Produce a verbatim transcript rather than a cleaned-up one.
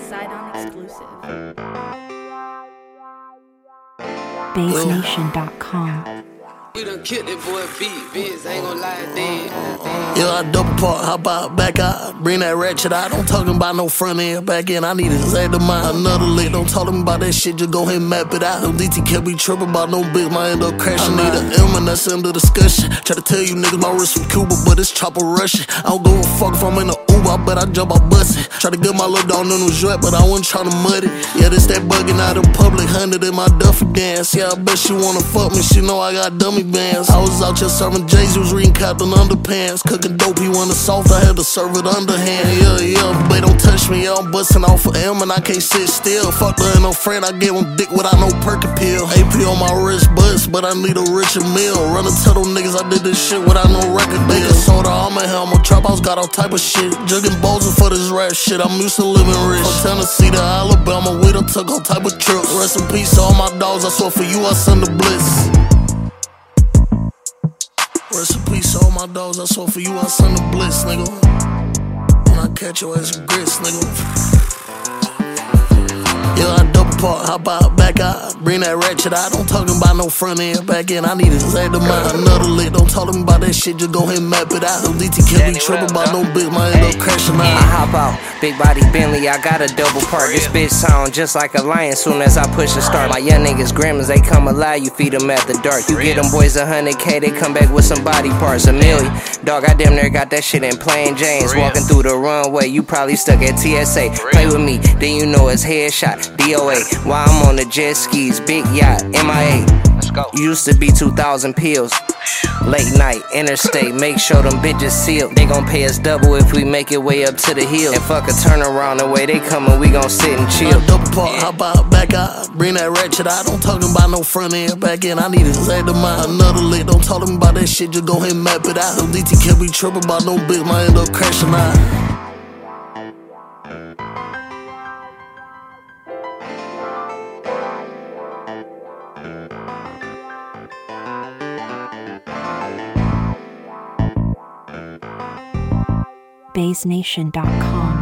Sidon exclusive. Bass Nation dot com. We done killed that boy beat, bitch, ain't gon' lie, dead. Yeah, I double park, hop out, back out, bring that ratchet out. Don't talking about no front end, back end. I need a Zay to mine, another lick. Don't talk to me about that shit, just go ahead and map it out. D T can't be tripping about no bitch, might end up crashing. Need an M and that's the end of discussion. Try to tell you niggas my wrist from Cuba, but it's chopper Russian. I don't give a fuck if I'm in a Uber, I bet I jump out bustin'. Try to get my little dog in New York, but I wasn't tryna mud it. Yeah, this that bugging out in public, hundred in my Duffy dance. Yeah, I bet she wanna fuck me, she know I got dummy bands. I was out here serving J's, was reading Captain Underpants. Cooking dope, he wanted soft, I had to serve it underhand. Yeah, yeah, but don't touch me, yeah, I'm bustin' off for M and I can't sit still. Fuck her and no friend, I gave him dick without no perky pill. A P on my wrist bust, but I need a richer meal. Running to those niggas, I did this shit without no record deal. Soda, I'm a hell, my trap house got all type of shit. Jugging bowls for this rap shit, I'm used to living rich. From Tennessee to Alabama, we done took all type of trips. Rest in peace to all my dogs, I swear for you I send the blitz. Rest in peace to all my dogs, I swear for you I send the blitz, nigga. When I catch your ass with grits, nigga. Yeah, I double park, hop out, back out, bring that ratchet out. Don't talking about no front end, back end. I need a Zay to mine, another lick. Don't talk to me about that shit, just go ahead and map it out. D T can't be tripping about no bitch, might end up crashing out. I hop out, big body Bentley, I got a double park. This bitch sound just like a lion soon as I push the start. My young niggas grimmers, they come alive, you feed them at the dark. You get them boys a hundred K, they come back with some body parts, a million. Dog, I damn near got that shit in plain James. Walking through the runway, you probably stuck at T S A. Play with me, then you know it's headshot, D O A. While I'm on the jet skis, big yacht, M I A. Let's go. Used to be two thousand pills. Late night, interstate, make sure them bitches sealed. They gon' pay us double if we make it way up to the hill. And fuck a turnaround, the way they comin', we gon' sit and chill. I double park, hop out, back out, bring that ratchet out. Don't talking about no front end, back end. I need a Zay to mine, another lick. Don't talk to me about that shit, just go ahead and map it out. D T can't be tripping about no bitch, might end up crashing out. Bass Nation dot com.